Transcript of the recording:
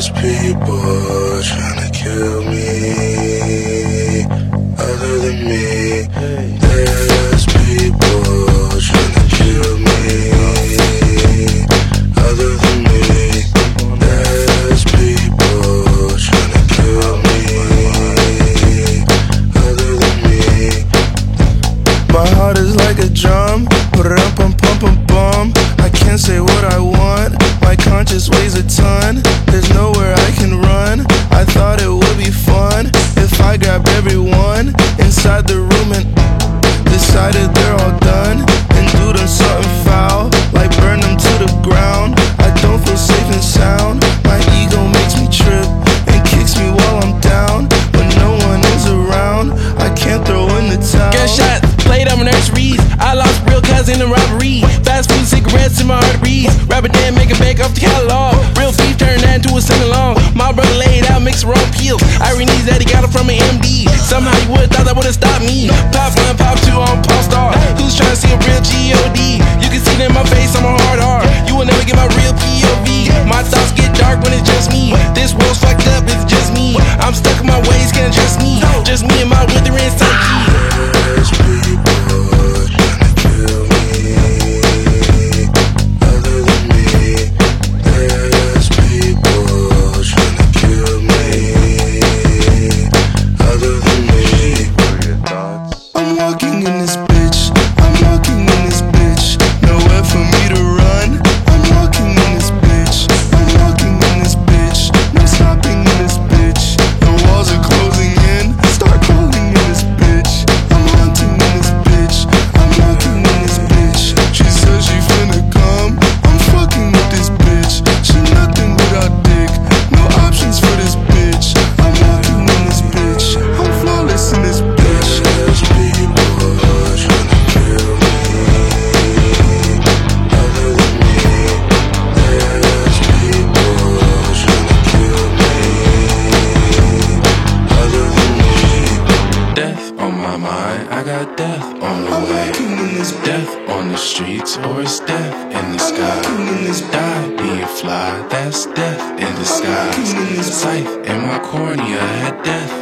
There's people trying to kill me, other than me. There's people trying to kill me, other than me. There's people trying to kill me, other than me. My heart is like a drum, pum pum pum pum. I can't say what I want, my conscience weighs a ton. There's nowhere I can run, I thought it would be fun if I grabbed everyone inside the room and decided they're all done, and do them something foul, like burn them to the ground. I don't feel safe and sound, my ego makes me trip and kicks me while I'm down. When no one is around, I can't throw in the towel. Gunshots played on my nurseries, I lost real cousins in a robbery. Fast food cigarettes in my arteries, rapper Dan make it back off the catalog. Real beef turned that into a sing-along. My brother laid out, mixed wrong pills. Irene's that he got it from an MD. Somehow you would've thought that would've stopped me. Pop 1, pop 2 on Pop Star. Who's trying to see a real G.O.D.? You can see it in my face, I'm a hard R. You will never get my real P.O.V. My thoughts get dark when it's just me. This world's fucked up, it's just me. I'm stuck in my ways, can't trust me. Just me and my withering psyche. There's people trying to kill me, other than me. There's people trying to kill me, other than me. I'm walking in this bitch, I'm walking in this bitch. Nowhere for me to run. I'm walking in this bitch, I'm walking in this bitch. No stopping in this bitch. The walls are closing in, start crawling in this bitch. I'm haunting in this bitch, I'm walking in this bitch. She says she finna come, I'm fucking with this bitch. She nothing without dick, no options for this bitch. I'm walking in this bitch, I'm flawless in this bitch. There's people trying to kill me, other than me. There's people trying to kill me, other than me. Death on my mind, I got death on the I'm way. walking in this Death on the streets, or it's death in the sky. walking in this Die being fly, that's death in the walking in sky. this Scythe in my cornea had death